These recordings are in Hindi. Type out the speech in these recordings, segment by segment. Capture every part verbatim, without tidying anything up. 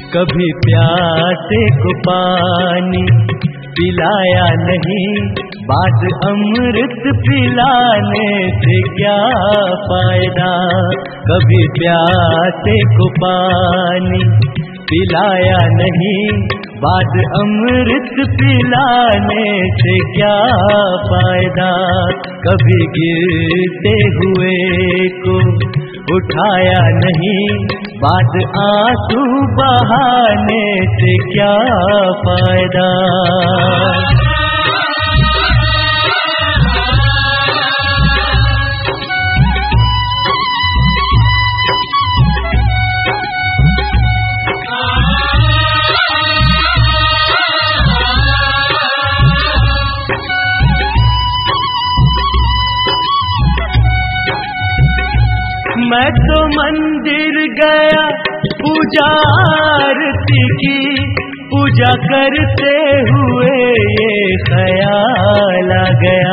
कभी प्यासे को पानी पिलाया नहीं, बात अमृत पिलाने से क्या फायदा। कभी प्यासे को पानी पिलाया नहीं, बात अमृत पिलाने से क्या फायदा। कभी गिरते हुए को उठाया नहीं, बात आंसू बहाने से क्या फायदा। मैं तो मंदिर गया पूजा आरती की, पूजा करते हुए ये ख्याल आ गया।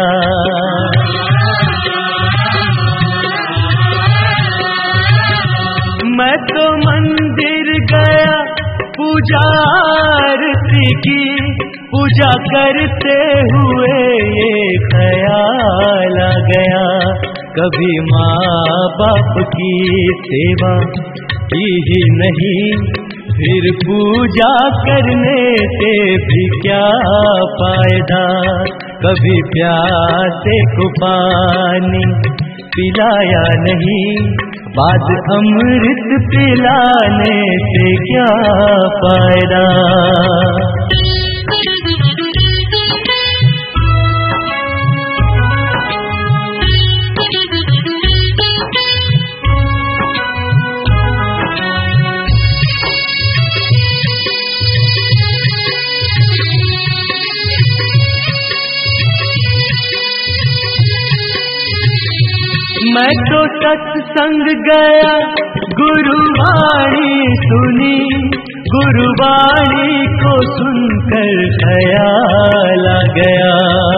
मैं तो मंदिर गया पूजा आरती की, पूजा करते हुए ये ख्याल आ गया। कभी माँ बाप की सेवा की ही नहीं, फिर पूजा करने से भी क्या फायदा। कभी प्यासे को पानी पिलाया नहीं, बाद अमृत पिलाने से क्या फायदा। मैं तो सत्संग गया गुरुवाणी सुनी, गुरुवाणी को सुनकर ख्याल आ गया।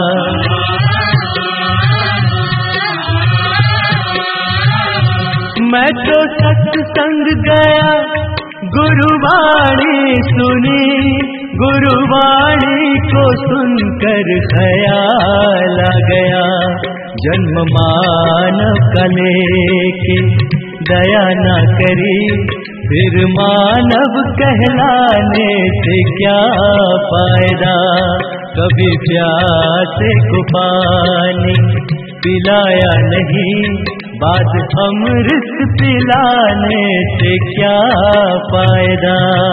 मैं तो सत्संग गया गुरुवाणी सुनी, गुरुवाणी को सुनकर ख्याल आ गया। जन्म मानव का लेके दया न करी, फिर मानव कहलाने से क्या फायदा। कभी प्यासे को पानी पिलाया नहीं, बाद अमृत पिलाने से क्या फायदा।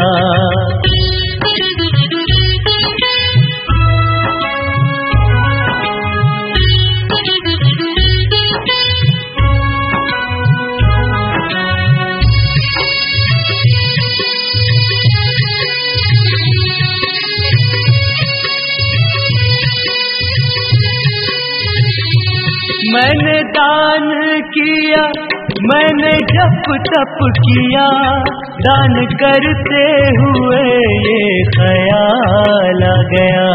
मैंने दान किया, मैंने जप तप किया, दान करते हुए ये ख्याल आ गया।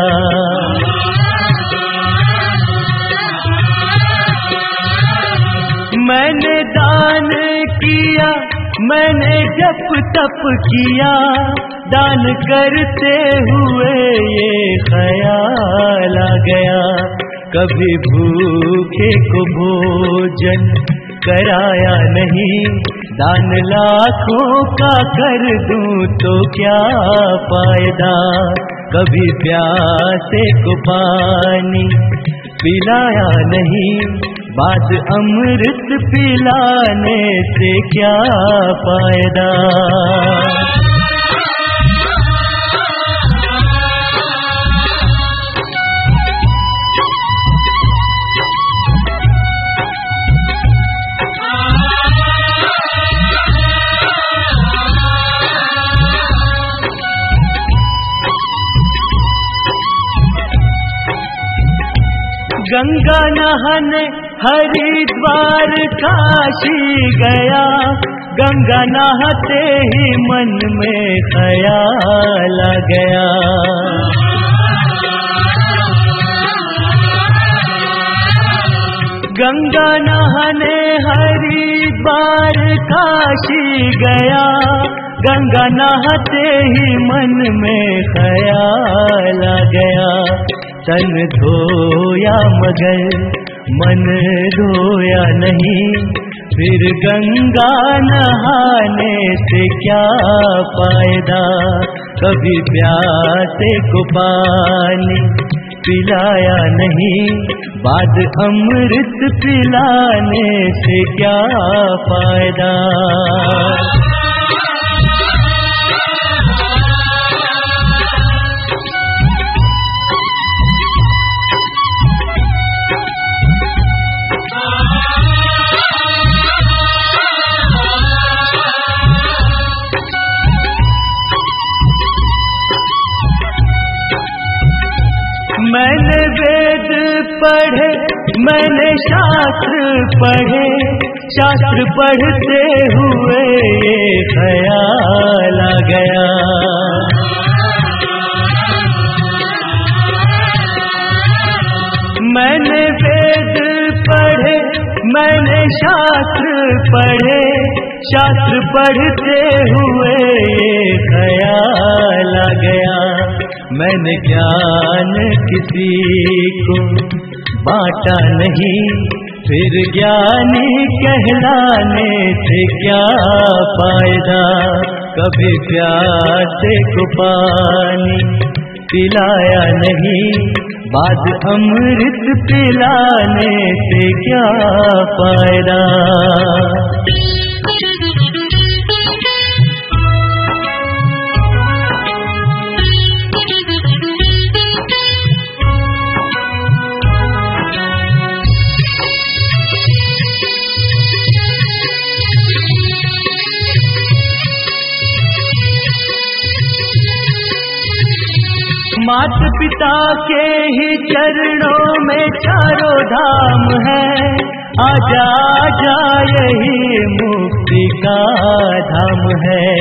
मैंने दान किया, मैंने जप तप किया, दान करते हुए ये ख्याल आ गया। कभी भूखे को भोजन कराया नहीं, दान लाखों का कर दूं तो क्या फायदा। कभी प्यासे को पानी पिलाया नहीं, बात अमृत पिलाने से क्या फायदा। गंगा नहाने हरिद्वार काशी गया, गंगा नहाते ही मन में ख्याल आ गया। गंगा नहाने हरिद्वार काशी गया, गंगा नहाते ही मन में ख्याल आ गया। तन धोया मगर मन धोया नहीं, फिर गंगा नहाने से क्या फायदा। कभी प्यासे को पानी पिलाया नहीं, बाद अमृत पिलाने से क्या फायदा। मैंने वेद पढ़े, मैंने शास्त्र पढ़े, शास्त्र पढ़ते हुए ये ख्याल आ गया। मैंने वेद पढ़े, मैंने शास्त्र पढ़े, शास्त्र पढ़ते हुए ये ख्याल आ गया। मैंने ज्ञान किसी को बांटा नहीं, फिर ज्ञानी कहलाने से क्या फायदा। कभी प्यासे को पानी पिलाया नहीं, बाद अमृत पिलाने से क्या फायदा। मात पिता के ही चरणों में चारों धाम है, आजा आजा यही मुक्ति का धाम है।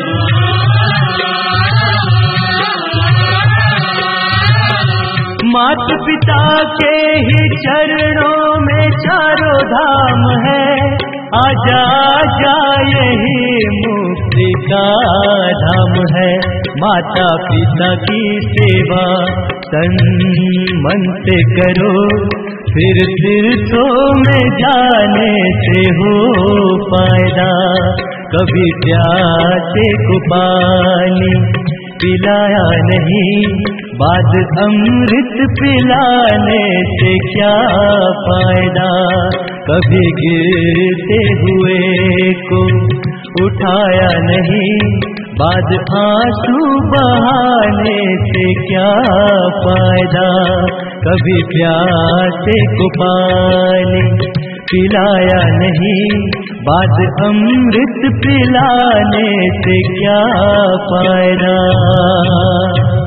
मात पिता के ही चरणों में चारों धाम है, आजा आजा यही मुक्ति का धाम है। माता पिता की सेवा तन मन से करो, फिर तीर्थों में जाने से हो फायदा। कभी प्यासे को पानी पिलाया नहीं, बाद अमृत पिलाने से क्या फायदा। कभी गिरते हुए को उठाया नहीं, बाद आंसू बहाने से क्या फायदा। कभी प्यासे को पानी पिलाया नहीं, बाद अमृत पिलाने से क्या फायदा।